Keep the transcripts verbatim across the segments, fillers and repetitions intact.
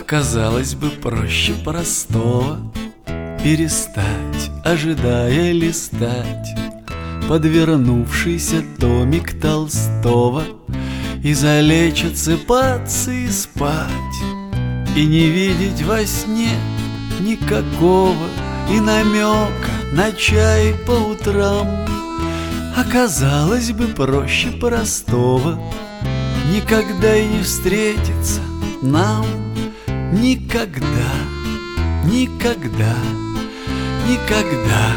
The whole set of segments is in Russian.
Оказалось бы, проще простого перестать, ожидая листать подвернувшийся томик Толстого и залечь, отсыпаться и спать, и не видеть во сне никакого и намека на чай по утрам. Оказалось бы, проще простого никогда и не встретиться нам. Никогда, никогда, никогда.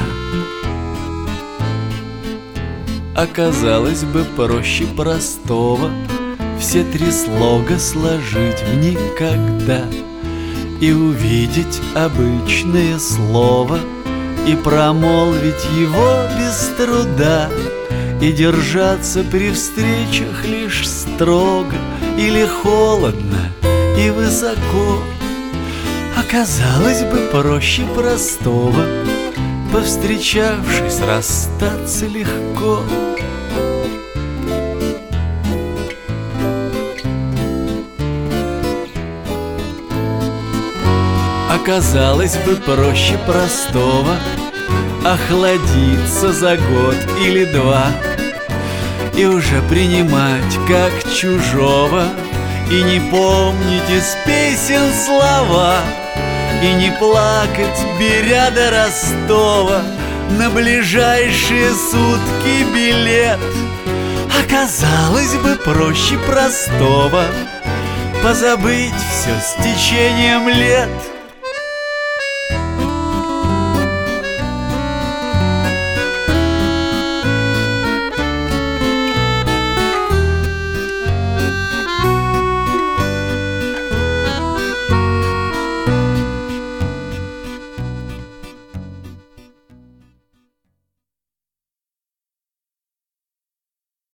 Оказалось бы, проще простого все три слога сложить в никогда и увидеть обычное слово и промолвить его без труда, и держаться при встречах лишь строго или холодно и высоко. Оказалось бы, проще простого повстречавшись расстаться легко. Оказалось бы, проще простого охладиться за год или два и уже принимать как чужого, и не помнить из песен слова, и не плакать, беря до Ростова на ближайшие сутки билет. Оказалось бы, проще простого позабыть все с течением лет.